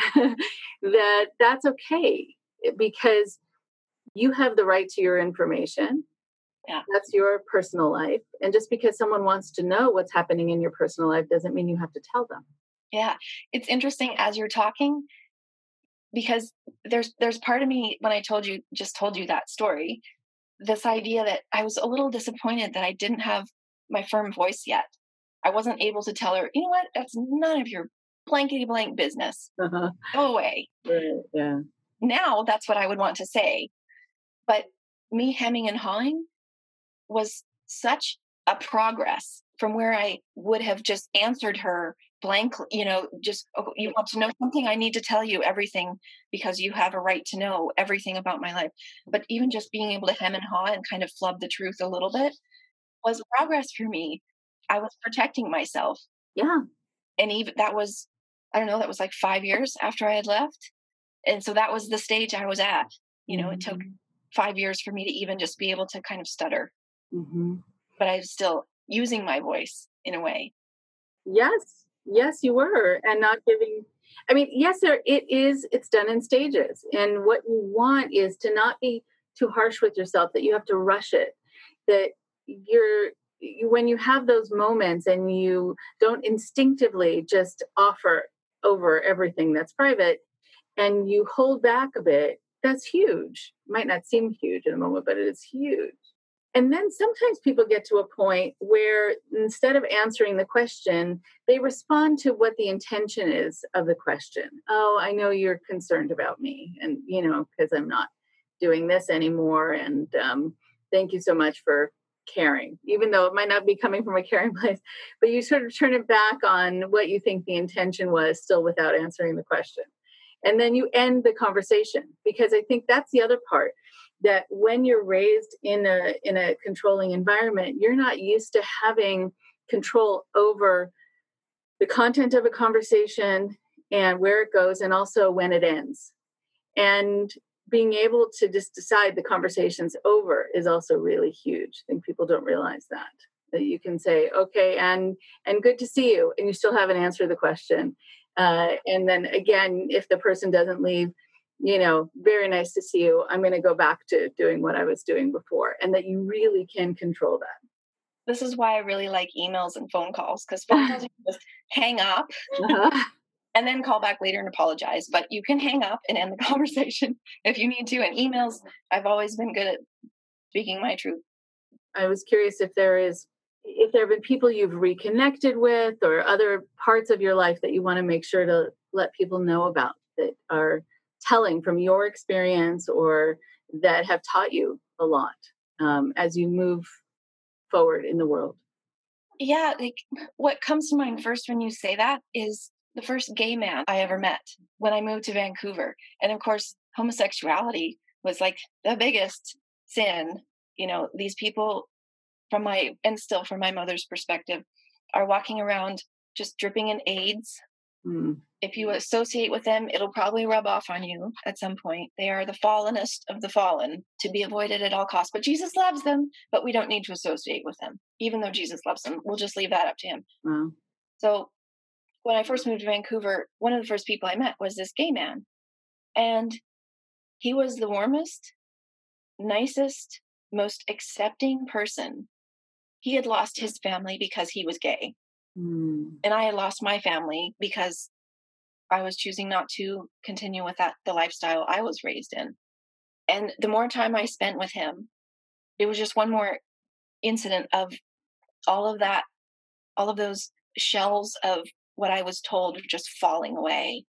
that that's okay, because you have the right to your information. Yeah. That's your personal life. And just because someone wants to know what's happening in your personal life doesn't mean you have to tell them. Yeah. It's interesting as you're talking, because there's there's part of me, when I told you, just told you that story, this idea that I was a little disappointed that I didn't have my firm voice yet. I wasn't able to tell her, you know what, that's none of your blankety blank business. Uh-huh. Go away. Right. Yeah. Now that's what I would want to say. But me hemming and hawing was such a progress from where I would have just answered her blank, you know, just, oh, you want to know something? I need to tell you everything because you have a right to know everything about my life. But even just being able to hem and haw and kind of flub the truth a little bit was progress for me. I was protecting myself. Yeah. And even that was, I don't know, that was like five years after I had left. And so that was the stage I was at. You know, mm-hmm. It took five years for me to even just be able to kind of stutter. Mm-hmm. But I was still using my voice in a way. Yes. Yes, you were. And not giving, I mean, yes, there it is. It's done in stages. And what you want is to not be too harsh with yourself, that you have to rush it, that you're, you, when you have those moments and you don't instinctively just offer over everything that's private and you hold back a bit, that's huge. Might not seem huge in a moment, but it is huge. And then sometimes people get to a point where instead of answering the question, they respond to what the intention is of the question. Oh, I know you're concerned about me, and, you know, because I'm not doing this anymore. And um, thank you so much for caring, even though it might not be coming from a caring place, but you sort of turn it back on what you think the intention was, still without answering the question. And then you end the conversation, because I think that's the other part, that when you're raised in a in a controlling environment, you're not used to having control over the content of a conversation and where it goes, and also when it ends. And being able to just decide the conversation's over is also really huge. I think people don't realize that, that you can say, okay, and and good to see you, and you still haven't answered the question. Uh, and then again, if the person doesn't leave, you know, very nice to see you, I'm going to go back to doing what I was doing before, and that you really can control that. This is why I really like emails and phone calls, because phone calls you can just hang up uh-huh. and then call back later and apologize. But you can hang up and end the conversation if you need to. And emails, I've always been good at speaking my truth. I was curious if there is, if there have been people you've reconnected with, or other parts of your life that you want to make sure to let people know about, that are telling from your experience, or that have taught you a lot um, as you move forward in the world. Yeah, like what comes to mind first when you say that is the first gay man I ever met when I moved to Vancouver. And of course, homosexuality was like the biggest sin. You know, these people from my, and still from my mother's perspective, are walking around just dripping in AIDS. Mm. If you associate with them, it'll probably rub off on you at some point. They are the fallenest of the fallen, to be avoided at all costs. But Jesus loves them, but we don't need to associate with them. Even though Jesus loves them, we'll just leave that up to him. Wow. So when I first moved to Vancouver, one of the first people I met was this gay man. And he was the warmest, nicest, most accepting person. He had lost his family because he was gay. Mm. And I had lost my family because I was choosing not to continue with that, the lifestyle I was raised in. And the more time I spent with him, it was just one more incident of all of that, all of those shells of what I was told just falling away.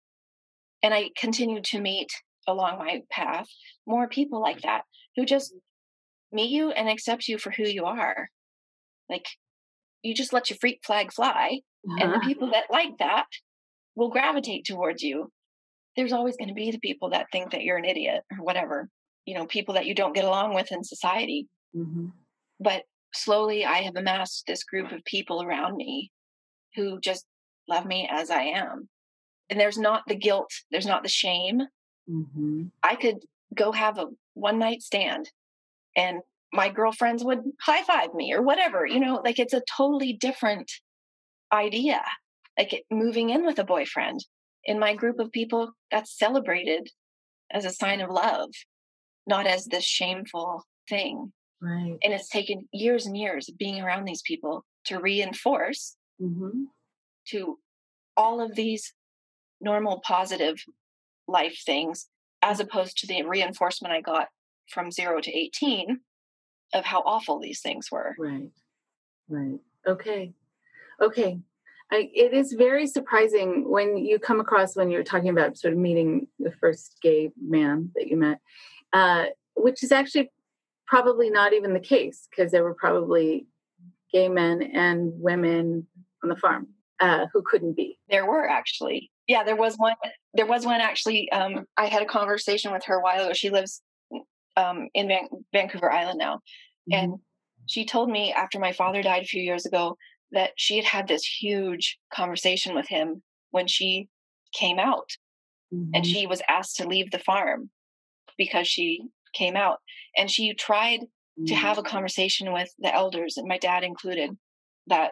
And I continued to meet along my path more people like that, who just meet you and accept you for who you are. Like, you just let your freak flag fly, uh-huh. and the people that like that will gravitate towards you. There's always going to be the people that think that you're an idiot or whatever, you know, people that you don't get along with in society. Mm-hmm. But slowly I have amassed this group of people around me who just love me as I am. And there's not the guilt, there's not the shame. Mm-hmm. I could go have a one night stand and my girlfriends would high five me or whatever, you know, like it's a totally different idea. Like it, moving in with a boyfriend in my group of people, that's celebrated as a sign of love, not as this shameful thing. Right. And it's taken years and years of being around these people to reinforce mm-hmm. to all of these normal, positive life things, as opposed to the reinforcement I got from zero to eighteen of how awful these things were. Right. Right. Okay. Okay. I, it is very surprising when you come across, when you're talking about sort of meeting the first gay man that you met, uh, which is actually probably not even the case, because there were probably gay men and women on the farm uh, who couldn't be. There were actually. Yeah, there was one. There was one actually. Um, I had a conversation with her a while ago. She lives um, in Van- Vancouver Island now. Mm-hmm. And she told me after my father died a few years ago that she had had this huge conversation with him when she came out. Mm-hmm. And she was asked to leave the farm because she came out. And she tried mm-hmm. to have a conversation with the elders, and my dad included, that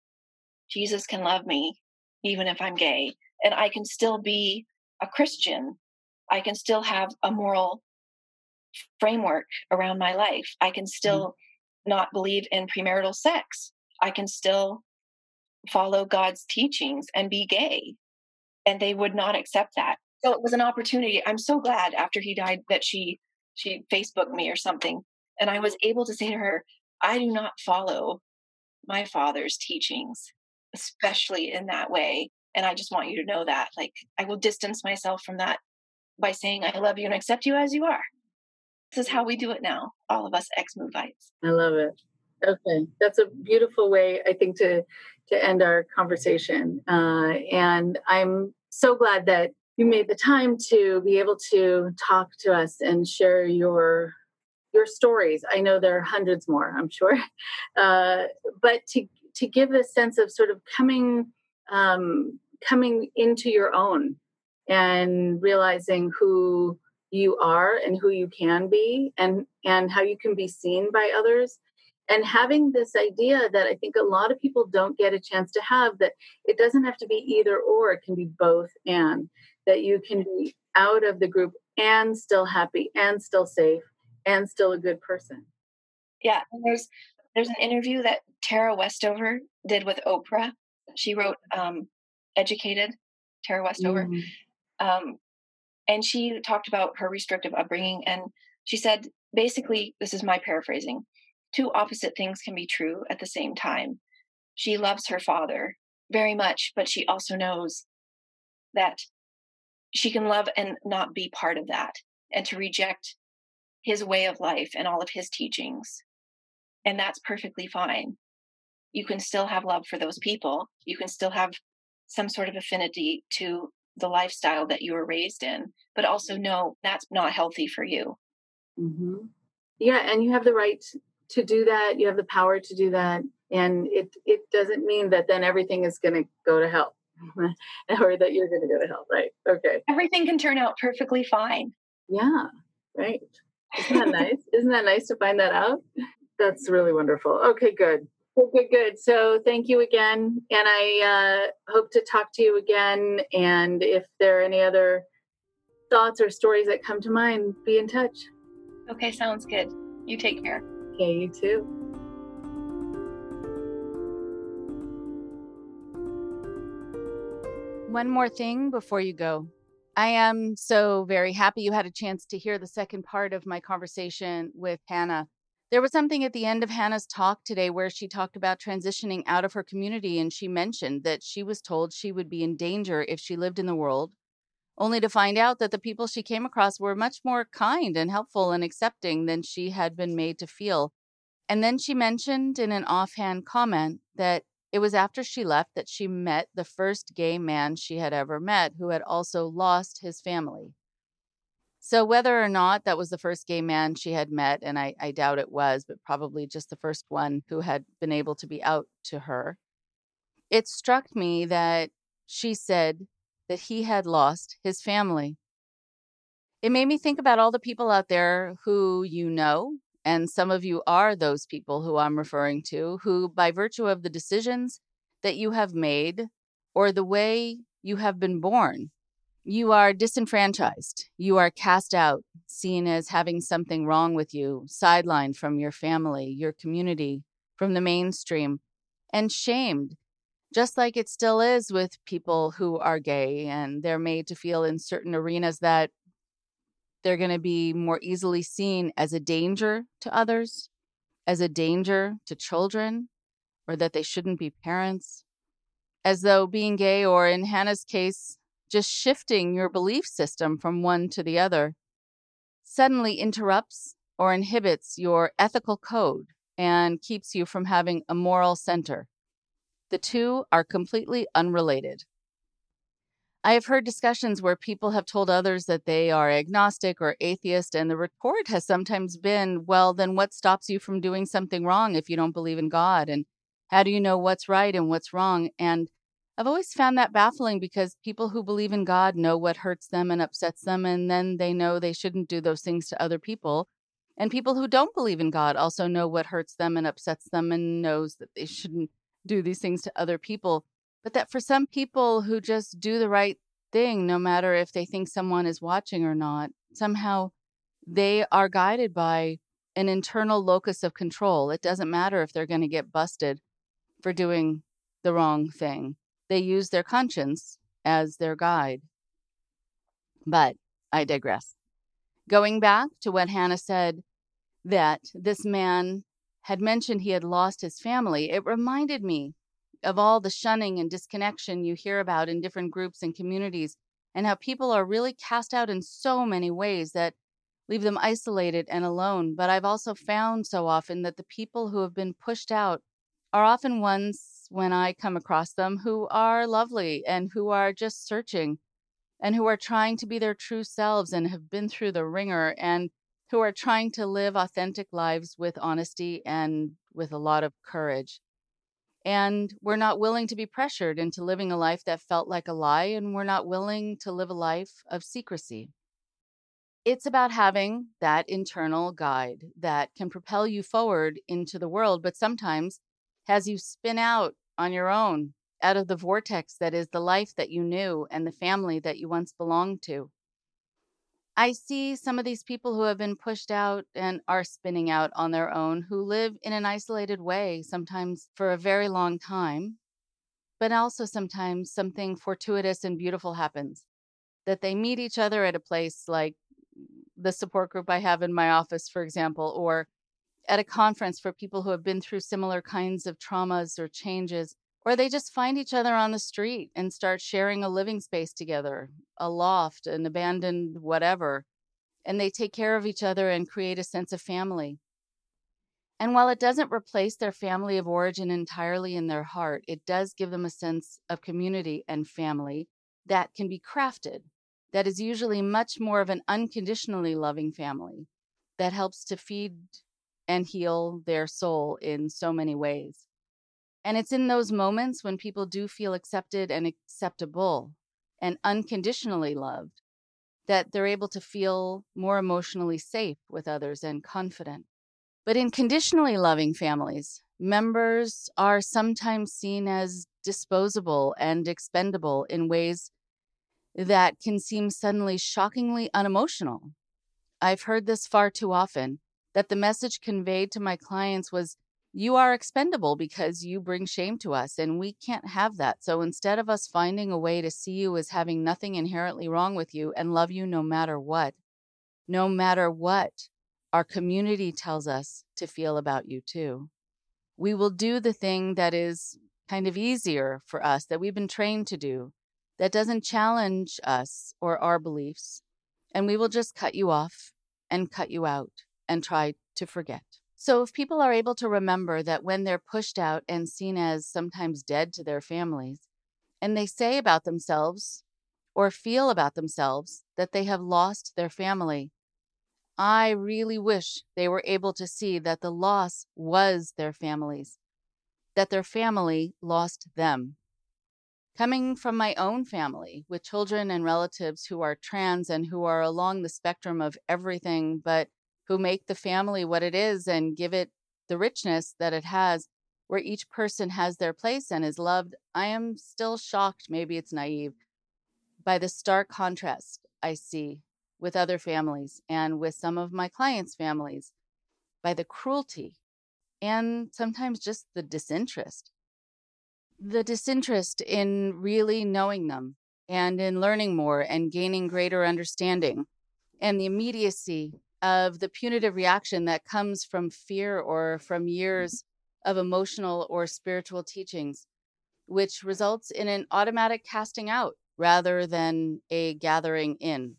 Jesus can love me even if I'm gay. And I can still be a Christian. I can still have a moral framework around my life. I can still mm-hmm. not believe in premarital sex. I can still follow God's teachings and be gay. and they would not accept that. So it was an opportunity. I'm so glad after he died that she she Facebooked me or something, and I was able to say to her, I do not follow my father's teachings, especially in that way. And I just want you to know that. Like, I will distance myself from that by saying I love you and accept you as you are. This is how we do it now, all of us ex-Movites. I love it. Okay. That's a beautiful way, I think, to, to end our conversation. Uh, and I'm so glad that you made the time to be able to talk to us and share your your stories. I know there are hundreds more, I'm sure. Uh, but to to give a sense of sort of coming um, coming into your own and realizing who you are and who you can be, and and how you can be seen by others, and having this idea that I think a lot of people don't get a chance to have, that it doesn't have to be either or, it can be both, and that you can be out of the group and still happy and still safe and still a good person. Yeah, and there's there's an interview that Tara Westover did with Oprah. She wrote um, Educated, Tara Westover. Mm-hmm. Um, and she talked about her restrictive upbringing. And she said, basically, this is my paraphrasing, two opposite things can be true at the same time. She loves her father very much, but she also knows that she can love and not be part of that, and to reject his way of life and all of his teachings. And that's perfectly fine. You can still have love for those people. You can still have some sort of affinity to the lifestyle that you were raised in, but also know that's not healthy for you. Mm-hmm. Yeah, and you have the right to do that. You have the power to do that. And it, it doesn't mean that then everything is going to go to hell or that you're going to go to hell, right? Okay. Everything can turn out perfectly fine. Yeah, right. Isn't that nice? Isn't that nice to find that out? That's really wonderful. Okay, good. Good, good, good. So thank you again. And I uh, hope to talk to you again. And if there are any other thoughts or stories that come to mind, be in touch. Okay, sounds good. You take care. Okay, you too. One more thing before you go. I am so very happy you had a chance to hear the second part of my conversation with Hannah. There was something at the end of Hannah's talk today where she talked about transitioning out of her community, and she mentioned that she was told she would be in danger if she lived in the world, only to find out that the people she came across were much more kind and helpful and accepting than she had been made to feel. And then she mentioned in an offhand comment that it was after she left that she met the first gay man she had ever met, who had also lost his family. So whether or not that was the first gay man she had met, and I, I doubt it was, but probably just the first one who had been able to be out to her, it struck me that she said that he had lost his family. It made me think about all the people out there who you know, and some of you are those people who I'm referring to, who by virtue of the decisions that you have made or the way you have been born, you are disenfranchised. You are cast out, seen as having something wrong with you, sidelined from your family, your community, from the mainstream, and shamed, just like it still is with people who are gay, and they're made to feel in certain arenas that they're going to be more easily seen as a danger to others, as a danger to children, or that they shouldn't be parents, as though being gay, or in Hannah's case, just shifting your belief system from one to the other, suddenly interrupts or inhibits your ethical code and keeps you from having a moral center. The two are completely unrelated. I have heard discussions where people have told others that they are agnostic or atheist, and the retort has sometimes been, well, then what stops you from doing something wrong if you don't believe in God? And how do you know what's right and what's wrong? And I've always found that baffling, because people who believe in God know what hurts them and upsets them, and then they know they shouldn't do those things to other people. And people who don't believe in God also know what hurts them and upsets them and knows that they shouldn't do these things to other people. But that for some people who just do the right thing, no matter if they think someone is watching or not, somehow they are guided by an internal locus of control. It doesn't matter if they're going to get busted for doing the wrong thing. They use their conscience as their guide. But I digress. Going back to what Hannah said, that this man had mentioned he had lost his family, it reminded me of all the shunning and disconnection you hear about in different groups and communities, and how people are really cast out in so many ways that leave them isolated and alone. But I've also found so often that the people who have been pushed out are often ones, when I come across them, who are lovely and who are just searching and who are trying to be their true selves and have been through the ringer, and who are trying to live authentic lives with honesty and with a lot of courage. And we're not willing to be pressured into living a life that felt like a lie, and we're not willing to live a life of secrecy. It's about having that internal guide that can propel you forward into the world, but sometimes has you spin out on your own, out of the vortex that is the life that you knew and the family that you once belonged to. I see some of these people who have been pushed out and are spinning out on their own, who live in an isolated way, sometimes for a very long time, but also sometimes something fortuitous and beautiful happens, that they meet each other at a place like the support group I have in my office, for example, or at a conference for people who have been through similar kinds of traumas or changes, or they just find each other on the street and start sharing a living space together, a loft, an abandoned whatever, and they take care of each other and create a sense of family. And while it doesn't replace their family of origin entirely in their heart, it does give them a sense of community and family that can be crafted, that is usually much more of an unconditionally loving family that helps to feed and heal their soul in so many ways. And it's in those moments when people do feel accepted and acceptable and unconditionally loved that they're able to feel more emotionally safe with others and confident. But in conditionally loving families, members are sometimes seen as disposable and expendable in ways that can seem suddenly shockingly unemotional. I've heard this far too often, that the message conveyed to my clients was, you are expendable because you bring shame to us, and we can't have that. So instead of us finding a way to see you as having nothing inherently wrong with you and love you no matter what, no matter what our community tells us to feel about you too, we will do the thing that is kind of easier for us, that we've been trained to do, that doesn't challenge us or our beliefs, and we will just cut you off and cut you out and try to forget. So if people are able to remember that when they're pushed out and seen as sometimes dead to their families, and they say about themselves or feel about themselves that they have lost their family, I really wish they were able to see that the loss was their family's, that their family lost them. Coming from my own family with children and relatives who are trans and who are along the spectrum of everything, but who make the family what it is and give it the richness that it has, where each person has their place and is loved, I am still shocked, maybe it's naive, by the stark contrast I see with other families and with some of my clients' families, by the cruelty and sometimes just the disinterest. The disinterest in really knowing them and in learning more and gaining greater understanding, and the immediacy of the punitive reaction that comes from fear or from years of emotional or spiritual teachings, which results in an automatic casting out rather than a gathering in.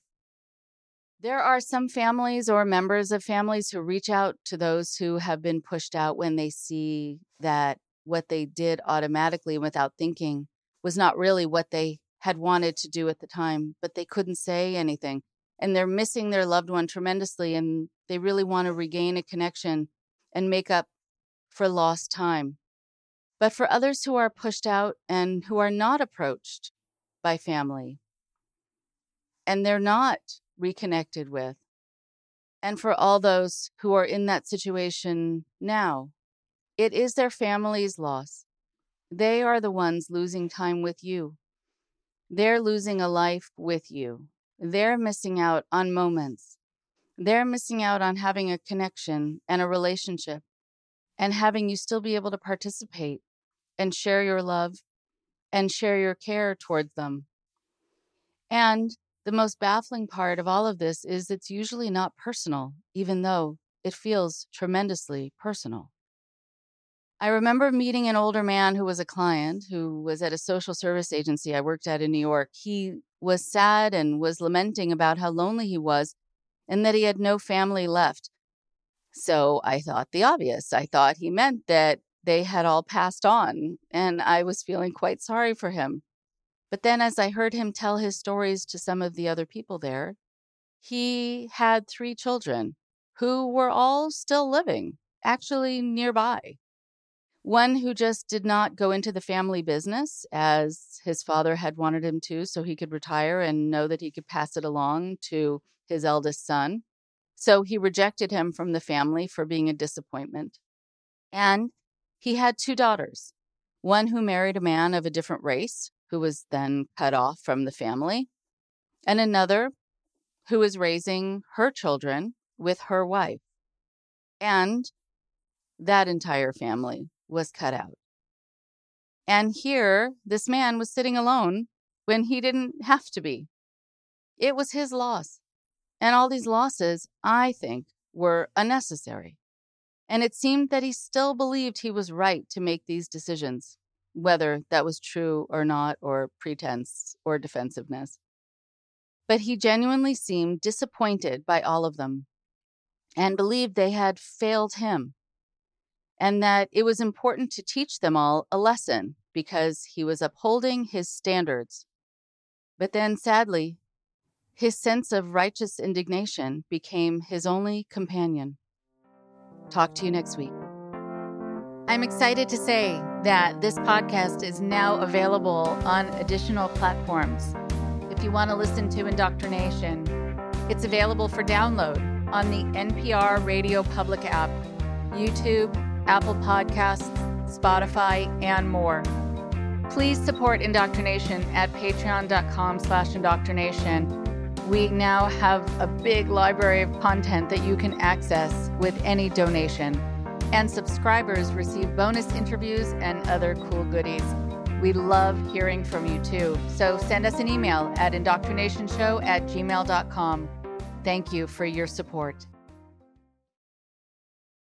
There are some families or members of families who reach out to those who have been pushed out when they see that what they did automatically without thinking was not really what they had wanted to do at the time, but they couldn't say anything. And they're missing their loved one tremendously, and they really want to regain a connection and make up for lost time. But for others who are pushed out and who are not approached by family, and they're not reconnected with, and for all those who are in that situation now, it is their family's loss. They are the ones losing time with you. They're losing a life with you. They're missing out on moments. They're missing out on having a connection and a relationship and having you still be able to participate and share your love and share your care towards them And the most baffling part of all of this is it's usually not personal, even though it feels tremendously personal. I remember meeting an older man who was a client who was at a social service agency I worked at in New York. He was sad and was lamenting about how lonely he was and that he had no family left. So I thought the obvious. I thought he meant that they had all passed on, and I was feeling quite sorry for him. But then as I heard him tell his stories to some of the other people there, he had three children who were all still living, actually nearby. One who just did not go into the family business as his father had wanted him to, so he could retire and know that he could pass it along to his eldest son. So he rejected him from the family for being a disappointment. And he had two daughters, one who married a man of a different race, who was then cut off from the family, and another who was raising her children with her wife. And that entire family was cut out. And here, this man was sitting alone when he didn't have to be. It was his loss. And all these losses, I think, were unnecessary. And it seemed that he still believed he was right to make these decisions, whether that was true or not, or pretense or defensiveness. But he genuinely seemed disappointed by all of them and believed they had failed him, and that it was important to teach them all a lesson because he was upholding his standards. But then, sadly, his sense of righteous indignation became his only companion. Talk to you next week. I'm excited to say that this podcast is now available on additional platforms. If you want to listen to Indoctrination, it's available for download on the N P R Radio Public app, YouTube, Apple Podcasts, Spotify, and more. Please support Indoctrination at patreon.com slash indoctrination. We now have a big library of content that you can access with any donation. And subscribers receive bonus interviews and other cool goodies. We love hearing from you too. So send us an email at indoctrinationshow at gmail dot com. Thank you for your support.